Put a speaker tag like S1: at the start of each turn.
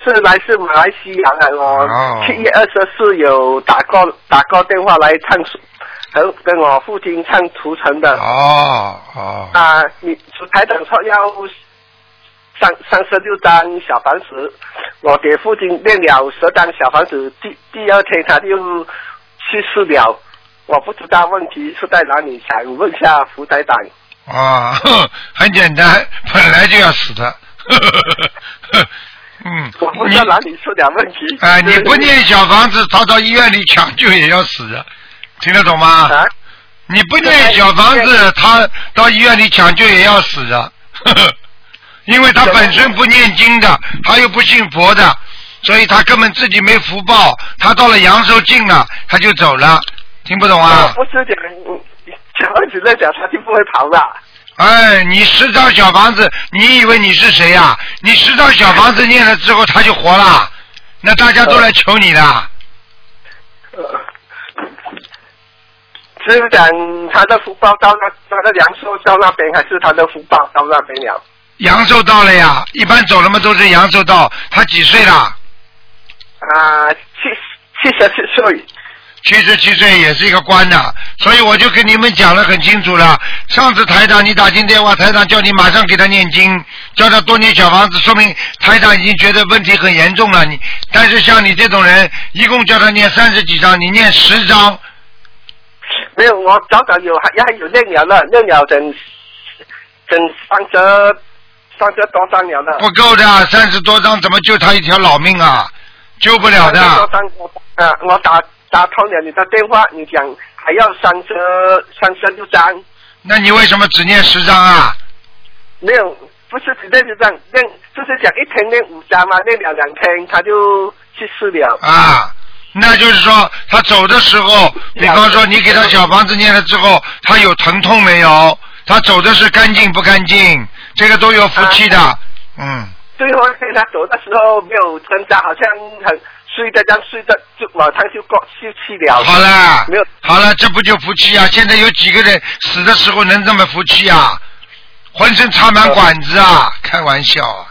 S1: 是来自马来西亚的，我7月24有打过电话来唱，跟我父亲唱图腾的。你台长说要36张小房子，我给父亲念了10张小房子，第二天他就去世了，我不知道问题是在哪里，想问一下福台长。
S2: 很简单，本来就要死的。
S1: 我不知道哪里出点问题。
S2: 你不念小房子，他到医院里抢救也要死的，听得懂吗？你不念小房子，他到医院里抢救也要死的，因为他本身不念经的，他又不信佛的，所以他根本自己没福报，他到了阳寿尽了，他就走了，听不懂啊？
S1: 不是讲小房子在讲，他就不会跑了。
S2: 你10张小房子，你以为你是谁呀？你10张小房子念了之后，他就活了，那大家都来求你的。
S1: 是讲他的福报到他的阳寿到那边，还是他的福报到那边了？
S2: 阳寿到了呀，一般走了嘛都是阳寿到。他几岁了
S1: ？77岁。
S2: 77岁也是一个官的，所以我就跟你们讲了很清楚了。上次台长你打进电话，台长叫你马上给他念经，叫他多念小房子，说明台长已经觉得问题很严重了。但是像你这种人，一共叫他念30几张，你念10张。
S1: 没有，我早早还有念了整30多张了的。
S2: 不够的，30多张怎么救他一条老命啊？救不了的。
S1: 30多张，我打通了你的电话，你讲还要36张。
S2: 那你为什么只念10张啊？
S1: 没有，不是只念10张，就是讲一天念5张嘛，念了2天他就去世了。
S2: 那就是说他走的时候，比方说你给他小房子念了之后，他有疼痛没有？他走的是干净不干净？这个都有福气的。
S1: 最后一天他走的时候没有挣扎，好像很睡的，这样睡的就马上就去了。
S2: 好了，
S1: 没有
S2: 好了，这不就福气啊？现在有几个人死的时候能这么福气啊？浑身插满管子啊！开玩笑啊！